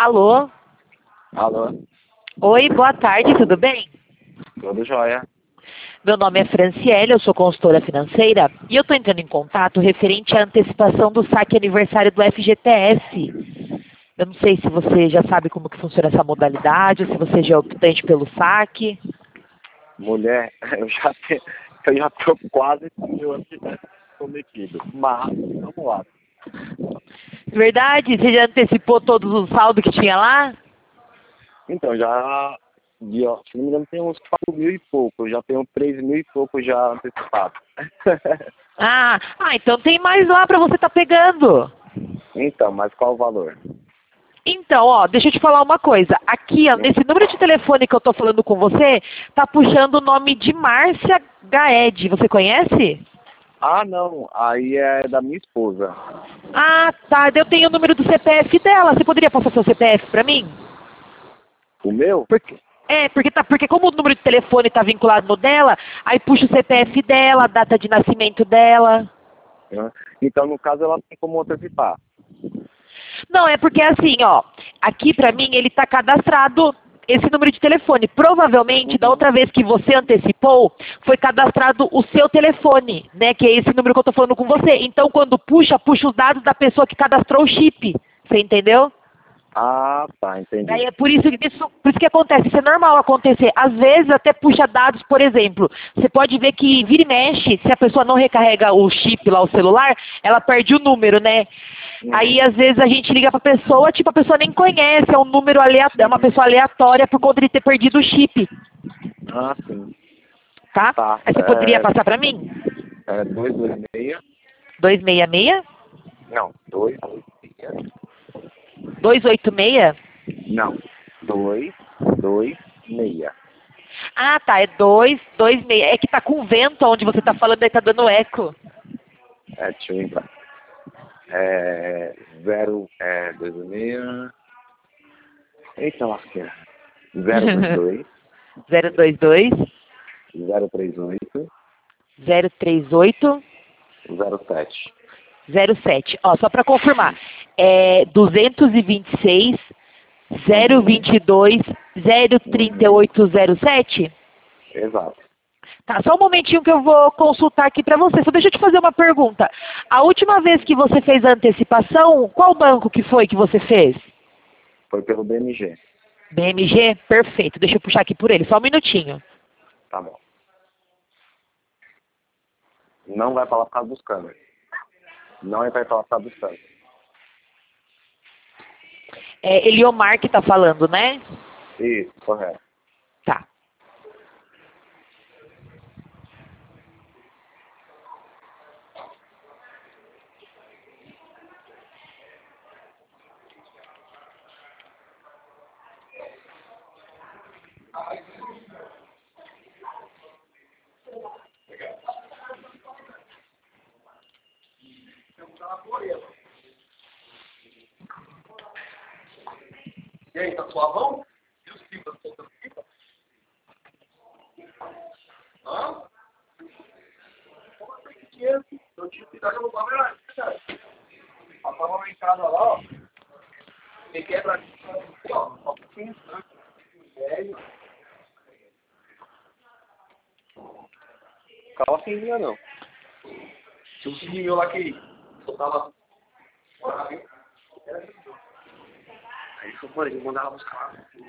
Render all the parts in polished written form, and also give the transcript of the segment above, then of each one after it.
Alô? Alô, Oi, boa tarde, tudo bem? tudo jóia? Meu nome é Franciele, eu sou consultora financeira e eu estou entrando em contato referente à antecipação do saque aniversário do FGTS. Eu não sei se você já sabe como que funciona essa modalidade, ou se você já é optante pelo saque. Mulher, eu já tô quase com meu FGTS cometido, mas vamos lá. Verdade? Você já antecipou todos os saldos que tinha lá? Então, se não me engano, tem uns 4.000 e pouco, eu já tenho 3.000 e pouco já antecipado. Então tem mais lá para você estar pegando. Então, mas qual o valor? Então, ó, deixa eu te falar uma coisa. Aqui, ó, nesse número de telefone que eu tô falando com você, tá puxando o nome de Márcia Gaed. Você conhece? Ah, não, aí é da minha esposa. Ah, tá. Eu tenho o número do CPF dela. Você poderia passar seu CPF pra mim? O meu? Porque como o número de telefone tá vinculado no dela, aí puxa o CPF dela, a data de nascimento dela. Né? Então, no caso, ela tem como antecipar. Não, é porque assim, ó, aqui pra mim ele tá cadastrado esse número de telefone. Provavelmente, da outra vez que você antecipou, foi cadastrado o seu telefone, né? Que é esse número que eu tô falando com você. Então, quando puxa os dados da pessoa que cadastrou o chip. Você entendeu? Ah, tá, entendi. Daí é por isso que acontece, isso é normal acontecer. Às vezes até puxa dados, por exemplo, você pode ver que vira e mexe, se a pessoa não recarrega o chip lá, o celular, ela perde o número, né? Aí às vezes a gente liga pra pessoa, tipo, a pessoa nem conhece, é um número aleatório, é uma pessoa aleatória por conta de ter perdido o chip, Ah, sim. tá? Tá. Aí você poderia passar pra mim? 226. 266? Não, 226. 286? Não, 226. Ah, tá, é 226. É que tá com vento onde você tá falando, aí tá dando eco. Deixa eu entrar. 26. Eita lasqueira. 022 022 038 038 07. 07. Ó, só para confirmar, é 226 022 03807? Exato. Tá, só um momentinho que eu vou consultar aqui para você. Só deixa eu te fazer uma pergunta. A última vez que você fez a antecipação, qual banco que foi que você fez? Foi pelo BMG. BMG? Perfeito. Deixa eu puxar aqui por ele. Só um minutinho. Tá bom. Não vai falar por causa dos câmeras. Não vai falar por causa dos câmeras. É Eliomar que tá falando, né? Isso, correto. Tá. E aí, tá suavão? E os pipas? Estão pipa? Hã? Como tem que dinheiro? Eu tinha que dar no câmera, cara. Passava uma entrada lá, ó. Quem quebra aqui, ó. Velho. Calma sem linha, não. Tinha um sininho lá que soltava. Aí foi por aí, mandava buscar.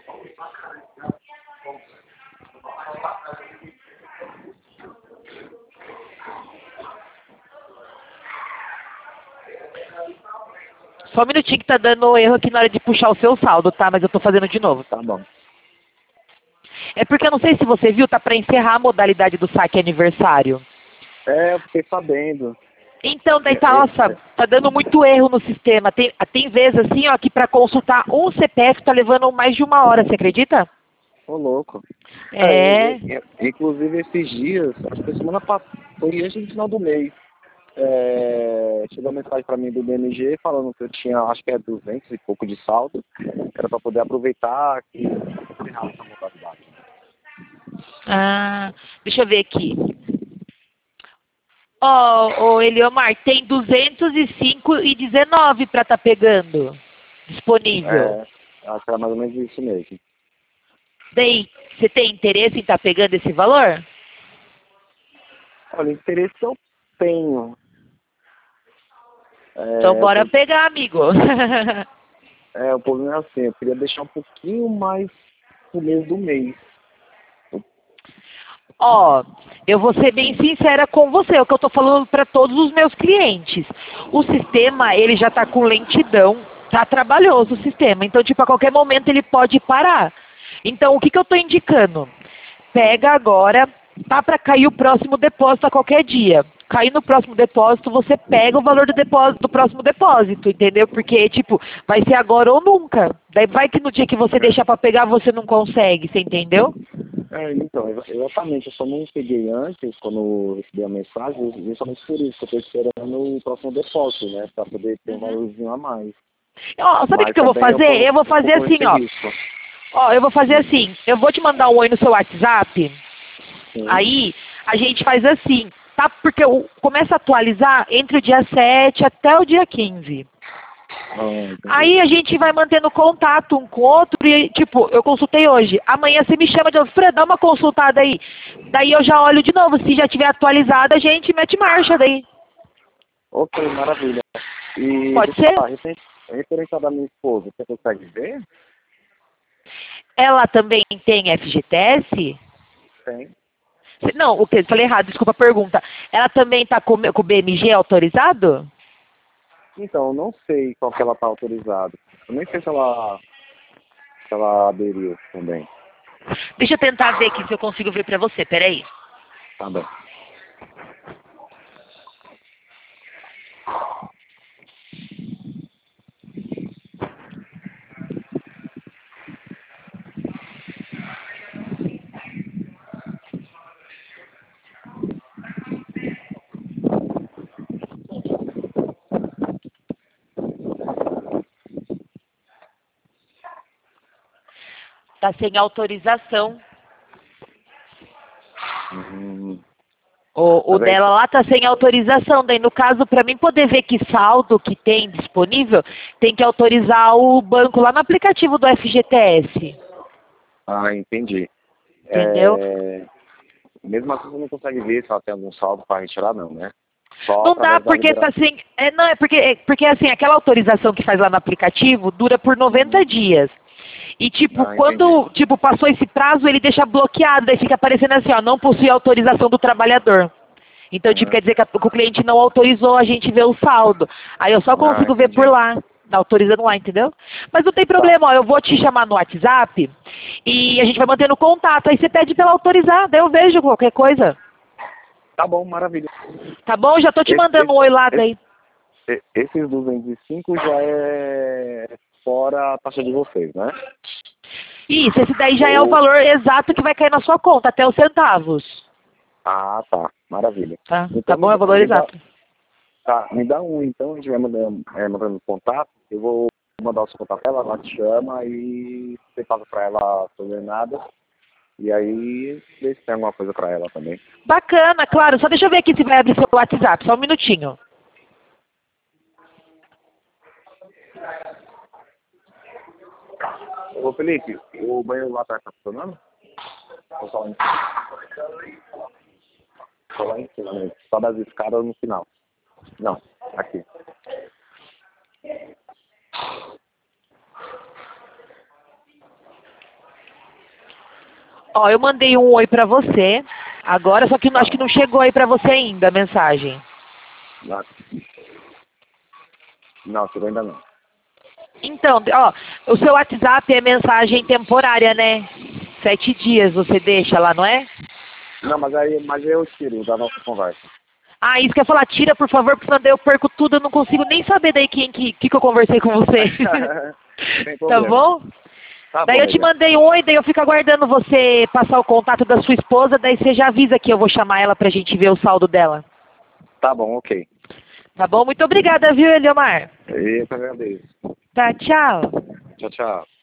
Só um minutinho que tá dando erro aqui na hora de puxar o seu saldo, tá? Mas eu tô fazendo de novo. Tá bom. É porque eu não sei se você viu, tá para encerrar a modalidade do saque aniversário. Eu fiquei sabendo. Então, daí tá, nossa, tá dando muito erro no sistema. Tem vezes assim, ó, que para consultar um CPF tá levando mais de 1 hora, você acredita? Ô, louco. É. Inclusive, esses dias, acho que semana passada, foi antes do final do mês, chegou uma mensagem para mim do BMG falando que eu tinha, acho que é 200 e pouco de saldo, era para poder aproveitar que encerrar essa modalidade. Ah, deixa eu ver aqui. Ó, Eliomar, tem 205,19 para tá pegando disponível. Acho que era mais ou menos isso mesmo. Daí, você tem interesse em estar pegando esse valor? Olha, interesse eu tenho. Então É, bora pegar, amigo. o problema é assim, eu queria deixar um pouquinho mais no mês do mês. Ó, eu vou ser bem sincera com você, é o que eu tô falando para todos os meus clientes. O sistema, ele já tá com lentidão, tá trabalhoso o sistema, então tipo a qualquer momento ele pode parar. Então o que que eu tô indicando? Pega agora, tá para cair o próximo depósito a qualquer dia. Cair no próximo depósito, você pega o valor do depósito do próximo depósito, entendeu? Porque tipo, vai ser agora ou nunca. Daí vai que no dia que você deixar para pegar, você não consegue, você entendeu? Então, exatamente, eu só não peguei antes, quando eu recebi a mensagem, justamente por isso, que eu estou esperando o próximo depósito, né, para poder ter um valorzinho a mais. Ó, sabe o que Mas que eu vou também fazer? Eu vou fazer corro assim, esse ó. risco. Ó, eu vou fazer assim. Eu vou te mandar um oi no seu WhatsApp. Sim. Aí a gente faz assim, tá? Porque começa a atualizar entre o dia 7 até o dia 15. Entendi. Aí a gente vai mantendo contato um com o outro e, tipo, eu consultei hoje. Amanhã você me chama de novo, Fran, dá uma consultada aí. Daí eu já olho de novo. Se já tiver atualizado, a gente mete marcha daí. Ok, maravilha. E Pode deixa eu ser? falar, referente da minha esposa, você consegue ver? Ela também tem FGTS? Tem. Não, o que? Falei errado, desculpa a pergunta. Ela também está com o BMG autorizado? Então, eu não sei qual que ela está autorizada. Eu nem sei se ela aderiu também. Deixa eu tentar ver aqui se eu consigo ver para você, peraí. Tá bem. Está sem autorização. Hum, O mas aí, dela lá está sem autorização. Daí, no caso, para mim poder ver que saldo que tem disponível, tem que autorizar o banco lá no aplicativo do FGTS. entendi. Entendeu? Mesmo assim, você não consegue ver se ela tem algum saldo para retirar, não, né? Só Não dá através da porque tá liberação. sem. Não, porque assim, aquela autorização que faz lá no aplicativo dura por 90 dias. E tipo, Entendi. quando tipo, passou esse prazo, ele deixa bloqueado, daí fica aparecendo assim, ó, não possui autorização do trabalhador. Então, tipo, quer dizer que o cliente não autorizou a gente ver o saldo. Aí eu só consigo ver por Entendi. lá, tá autorizando lá, entendeu? Mas não tem Tá. problema, ó, eu vou te chamar no WhatsApp e a gente vai mantendo contato. Aí você pede pra ela autorizar, daí eu vejo qualquer coisa. Tá bom, maravilha. Tá bom? Já tô te Esse, mandando um oi lá daí. esses 205 já é fora a taxa de vocês, né? Isso, esse daí já é o Ou... valor exato que vai cair na sua conta, até os centavos. Tá. Maravilha. Tá? Tá Então bom? É o valor exato. me dá um, então, a gente vai mandando contato. Eu vou mandar o seu contato pra ela te chama e você passa pra ela as coordenadas. E aí, vê se tem alguma coisa pra ela também. Bacana, claro. Só deixa eu ver aqui se vai abrir seu WhatsApp. Só um minutinho. Ô Felipe, o banheiro lá tá funcionando? Ou só lá em cima? Só lá em cima, né? Só das escadas no final. Não, aqui. Ó, eu mandei um oi pra você. Agora, só que eu acho que não chegou aí pra você ainda a mensagem. Lá. Não, chegou ainda não. Então, ó, o seu WhatsApp é mensagem temporária, né? 7 dias você deixa lá, não é? Não, mas eu tiro da nossa conversa. Ah, isso que eu ia falar, tira, por favor, porque senão daí eu perco tudo, eu não consigo nem saber daí que eu conversei com você. Sem Tá problema. bom? Tá Daí bom, eu te nega. mandei um oi, daí eu fico aguardando você passar o contato da sua esposa, daí você já avisa que eu vou chamar ela pra gente ver o saldo dela. Tá bom, ok. Tá bom? Muito obrigada, viu, Eliomar? Eu que agradeço. Tá, tchau. Tchau, tchau.